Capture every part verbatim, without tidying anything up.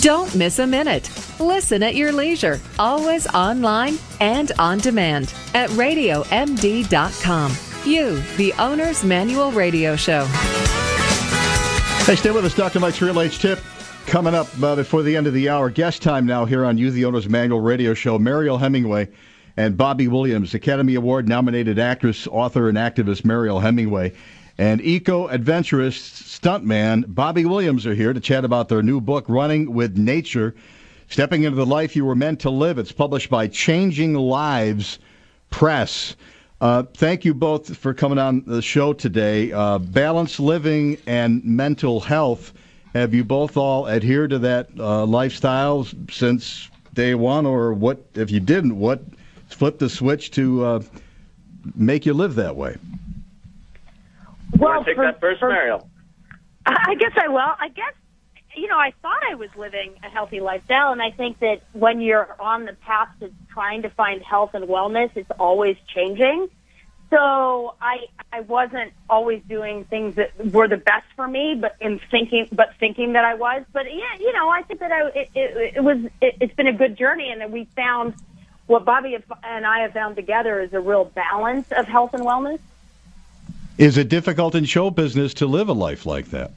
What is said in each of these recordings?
Don't miss a minute. Listen at your leisure, always online and on demand at radio m d dot com. You, the Owner's Manual Radio Show. Hey, stay with us. Doctor Mike's Real Age Tip coming up uh, before the end of the hour. Guest time now here on You, the Owner's Manual Radio Show. Mariel Hemingway and Bobby Williams, Academy Award-nominated actress, author, and activist Mariel Hemingway, and eco-adventurist stuntman Bobby Williams are here to chat about their new book, Running with Nature, Stepping into the Life You Were Meant to Live. It's published by Changing Lives Press. Uh, thank you both for coming on the show today. Uh, balanced living and mental health. Have you both all adhered to that uh, lifestyle since day one, or what? If you didn't, what flipped the switch to uh, make you live that way? Well, take for, that first, for, Mariel. I guess I will. I guess, you know, I thought I was living a healthy lifestyle, and I think that when you're on the path to trying to find health and wellness, it's always changing. So I I wasn't always doing things that were the best for me, but in thinking, but thinking that I was. But yeah, you know, I think that I it, it, it was it, it's been a good journey, and that we found what Bobby and I have found together is a real balance of health and wellness. Is it difficult in show business to live a life like that?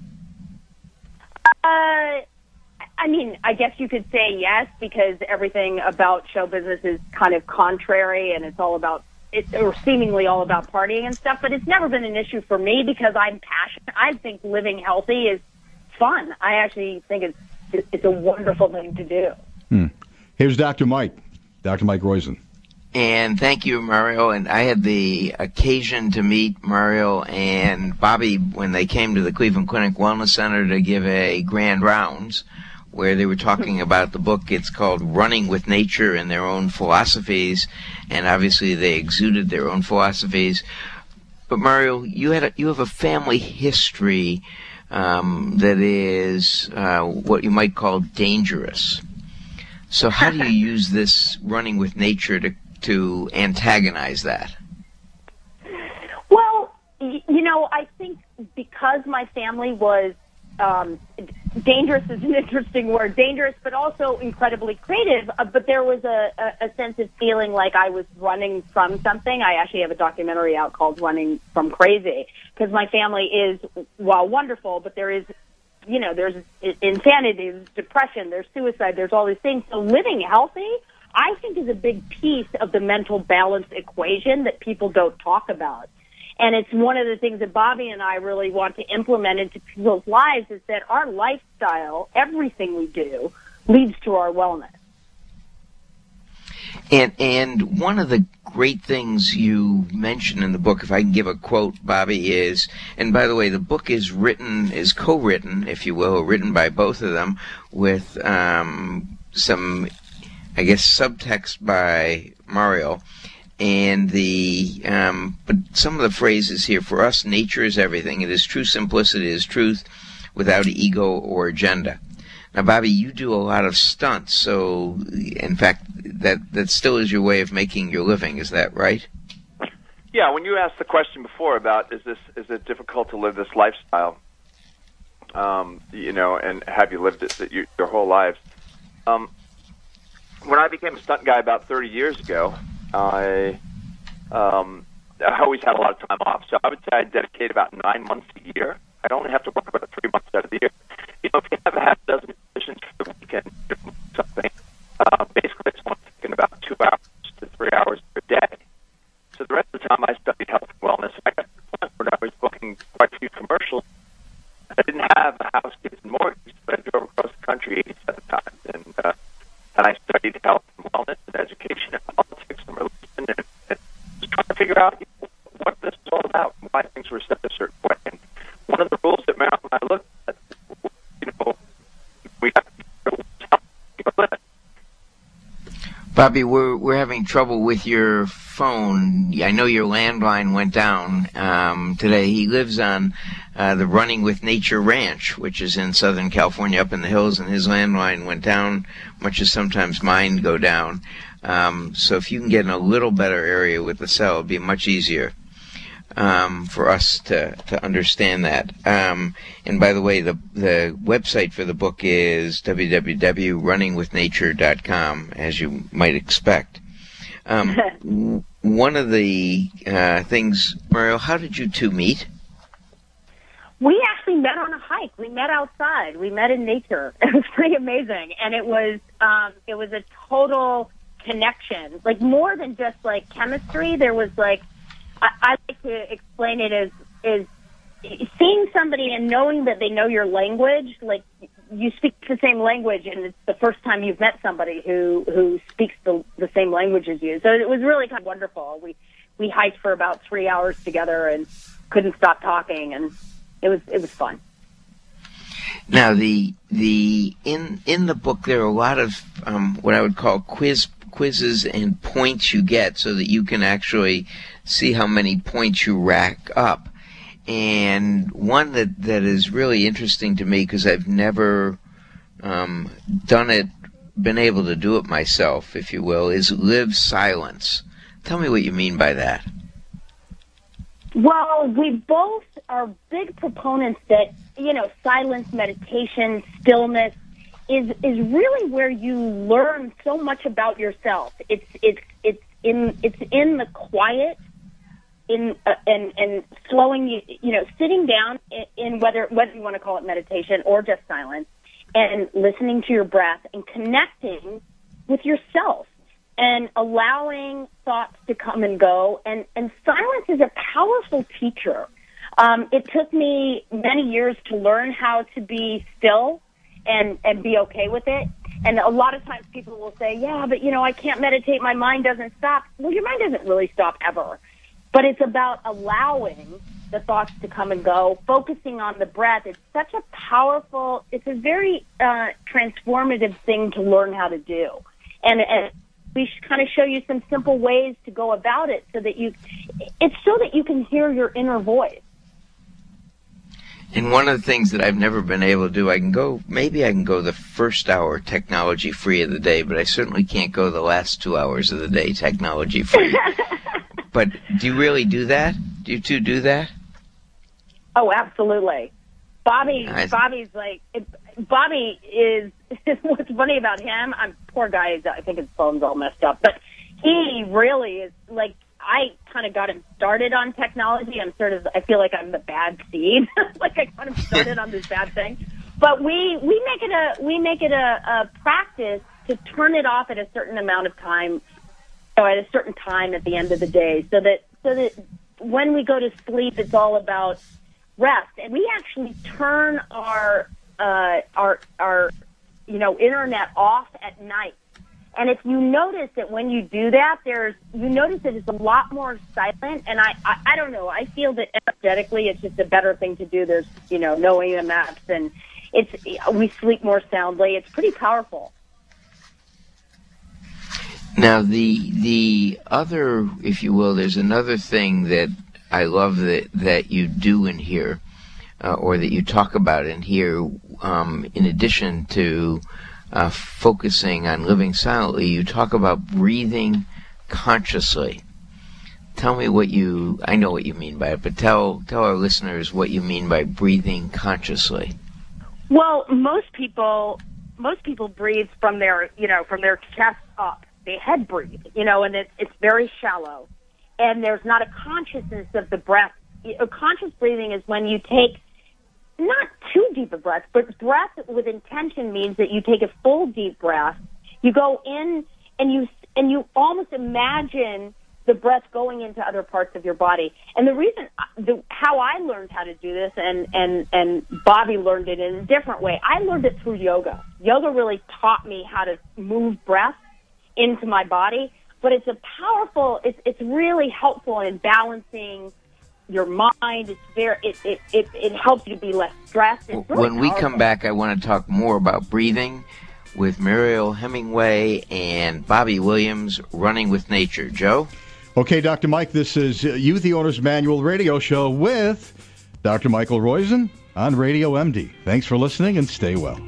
Uh, I mean, I guess you could say yes, because everything about show business is kind of contrary, and it's all about, it's or seemingly all about partying and stuff, but it's never been an issue for me because I'm passionate. I think living healthy is fun. I actually think it's it's a wonderful thing to do. Hmm. Here's Doctor Mike, Doctor Mike Roizen. And thank you, Mariel. And I had the occasion to meet Mariel and Bobby when they came to the Cleveland Clinic Wellness Center to give a grand rounds where they were talking about the book. It's called Running with Nature, and their own philosophies. And obviously they exuded their own philosophies. But Mariel, you had a, you have a family history um, that is uh, what you might call dangerous. So how do you use this running with nature to to antagonize that? Well, you know, I think because my family was um, dangerous is an interesting word, dangerous, but also incredibly creative. Uh, but there was a, a, a sense of feeling like I was running from something. I actually have a documentary out called Running from Crazy, because my family is, while wonderful, but there is, you know, there's insanity, there's depression, there's suicide, there's all these things. So living healthy, I think, is a big piece of the mental balance equation that people don't talk about. And it's one of the things that Bobby and I really want to implement into people's lives, is that our lifestyle, everything we do, leads to our wellness. And and one of the great things you mention in the book, if I can give a quote, Bobby, is, and by the way, the book is written, is co-written, if you will, written by both of them, with um, some, I guess, subtext by Mariel. And the, um, but some of the phrases here, for us, nature is everything. It is true simplicity, it is truth without ego or agenda. Now, Bobby, you do a lot of stunts, so, in fact, that, that still is your way of making your living, is that right? Yeah, when you asked the question before about is this is it difficult to live this lifestyle, um, you know, and have you lived it your, your whole lives? Um, when I became a stunt guy about thirty years ago, I um, I always had a lot of time off, so I would say I dedicate about nine months a year. I'd only have to work about three months out of the year. You know, if you have a half dozen positions for the weekend, something, uh, basically it's only taking about two hours to three hours per day. So the rest of the time I studied health and wellness. I got to the point where I was booking quite a few commercials. I didn't have a house, kids, and mortgage, but I drove across the country eighty-seven times, and uh, and I studied health and wellness and education and politics and religion, and, and just trying to figure out what this is all about and why things were set a certain way. And one of the rules that Mariel and I looked at, you know, we have to limit. Bobby, we're we're having trouble with your phone. I know your landline went down um, today. He lives on uh, the Running with Nature Ranch, which is in Southern California, up in the hills, and his landline went down, much as sometimes mine go down. Um, so if you can get in a little better area with the cell, it'd be much easier. um, for us to, to understand that. Um, and by the way, the the website for the book is w w w dot running with nature dot com, as you might expect. Um, one of the uh, things, Mariel, how did you two meet? We actually met on a hike. We met outside. We met in nature. It was pretty amazing, and it was um, it was a total connection. Like more than just like chemistry. There was like I, I like to explain it as is seeing somebody and knowing that they know your language. Like you speak the same language, and it's the first time you've met somebody who who speaks the the same language as you. So it was really kind of wonderful. We we hiked for about three hours together and couldn't stop talking and. It was it was fun. Now the the in in the book there are a lot of um, what I would call quiz quizzes and points you get, so that you can actually see how many points you rack up. And one that, that is really interesting to me, because I've never um, done it, been able to do it myself, if you will, is live silence. Tell me what you mean by that. Well, we both are big proponents that, you know, silence, meditation, stillness is is really where you learn so much about yourself. It's it's it's in it's in the quiet, in uh, and and slowing you, you know, sitting down in, in whether whether you want to call it meditation or just silence, and listening to your breath and connecting with yourself. And allowing thoughts to come and go. And, and silence is a powerful teacher. Um, it took me many years to learn how to be still and, and be okay with it. And a lot of times people will say, yeah, but, you know, I can't meditate. My mind doesn't stop. Well, your mind doesn't really stop ever. But it's about allowing the thoughts to come and go, focusing on the breath. It's such a powerful, it's a very uh, transformative thing to learn how to do. And, and we should kind of show you some simple ways to go about it so that you, it's so that you can hear your inner voice. And one of the things that I've never been able to do, I can go, maybe I can go the first hour technology free of the day, but I certainly can't go the last two hours of the day technology free. But do you really do that? Do you two do that? Oh, absolutely. Bobby, I... Bobby's like, it, Bobby is, what's funny about him, I'm poor guy, I think his phone's all messed up, but he really is, like, I kind of got him started on technology. I'm sort of, I feel like I'm the bad seed. Like I got him started on this bad thing. But we, we make it a, we make it a, a practice to turn it off at a certain amount of time, or at a certain time at the end of the day, so that, so that when we go to sleep, it's all about rest. And we actually turn our, uh, our, our, you know, internet off at night. And if you notice that when you do that, there's, you notice that it's a lot more silent. And I, I, I don't know, I feel that energetically it's just a better thing to do. There's, you know, no E M Fs and it's, we sleep more soundly. It's pretty powerful. Now, the, the other, if you will, there's another thing that I love that, that you do in here, uh, or that you talk about in here, um, in addition to uh, focusing on living silently, you talk about breathing consciously. Tell me what you, I know what you mean by it, but tell, tell our listeners what you mean by breathing consciously. Well, most people, most people breathe from their, you know, from their chest up. They head breathe, you know, and it's, it's very shallow. And there's not a consciousness of the breath. A conscious breathing is when you take not too deep a breath, but breath with intention means that you take a full deep breath. You go in and you and you almost imagine the breath going into other parts of your body. And the reason, the, how I learned how to do this, and, and, and Bobby learned it in a different way, I learned it through yoga. Yoga really taught me how to move breath into my body. But it's a powerful, it's, it's really helpful in balancing your mind. It's very, it, it, it, it helps you to be less stressed. It's really when we powerful. come back, I want to talk more about breathing with Mariel Hemingway and Bobby Williams, Running with Nature. Joe? Okay, Doctor Mike, this is You, the Owner's Manual radio show with Doctor Michael Roizen on Radio M D. Thanks for listening and stay well.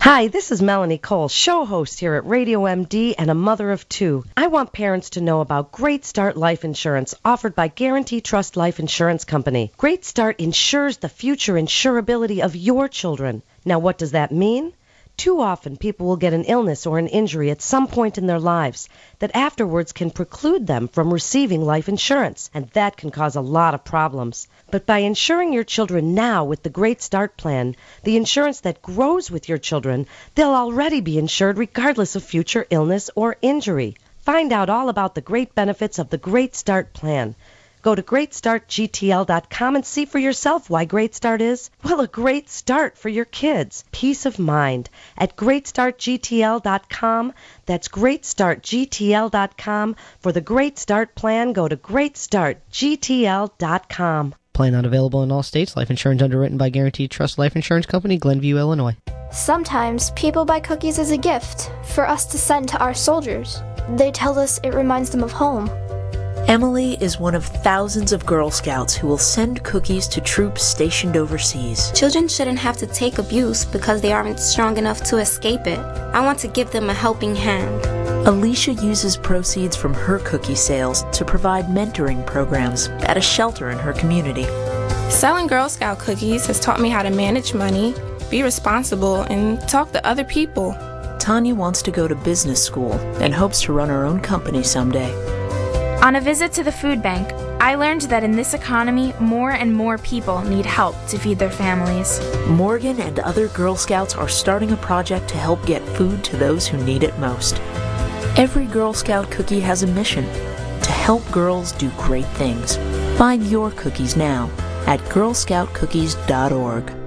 Hi, this is Melanie Cole, show host here at Radio M D and a mother of two. I want parents to know about Great Start Life Insurance offered by Guarantee Trust Life Insurance Company. Great Start insures the future insurability of your children. Now, what does that mean? Too often, people will get an illness or an injury at some point in their lives that afterwards can preclude them from receiving life insurance, and that can cause a lot of problems. But by insuring your children now with the Great Start Plan, the insurance that grows with your children, they'll already be insured regardless of future illness or injury. Find out all about the great benefits of the Great Start Plan. Go to great start G T L dot com and see for yourself why Great Start is, well, a great start for your kids. Peace of mind at great start G T L dot com. That's great start G T L dot com. For the Great Start Plan, go to great start G T L dot com. Plan not available in all states. Life insurance underwritten by Guaranteed Trust Life Insurance Company, Glenview, Illinois. Sometimes people buy cookies as a gift for us to send to our soldiers. They tell us it reminds them of home. Emily is one of thousands of Girl Scouts who will send cookies to troops stationed overseas. Children shouldn't have to take abuse because they aren't strong enough to escape it. I want to give them a helping hand. Alicia uses proceeds from her cookie sales to provide mentoring programs at a shelter in her community. Selling Girl Scout cookies has taught me how to manage money, be responsible, and talk to other people. Tanya wants to go to business school and hopes to run her own company someday. On a visit to the food bank, I learned that in this economy, more and more people need help to feed their families. Morgan and other Girl Scouts are starting a project to help get food to those who need it most. Every Girl Scout cookie has a mission: to help girls do great things. Find your cookies now at girl scout cookies dot org.